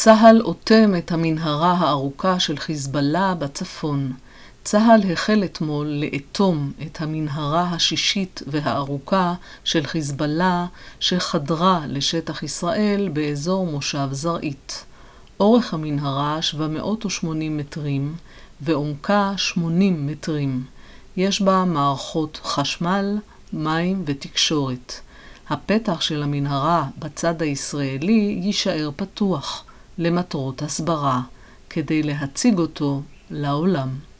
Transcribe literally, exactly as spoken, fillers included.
צהל אוטם את המנהרה הארוכה של חיזבאללה בצפון. צהל החל אתמול לאטום את המנהרה השישית והארוכה של חיזבאללה שחדרה לשטח ישראל באזור מושב זרעית. אורך המנהרה שבע מאות ושמונים מטרים ועומקה שמונים מטרים. יש בה מערכות חשמל, מים ותקשורת. הפתח של המנהרה בצד הישראלי יישאר פתוח למטרות הסברה, כדי להציג אותו לעולם.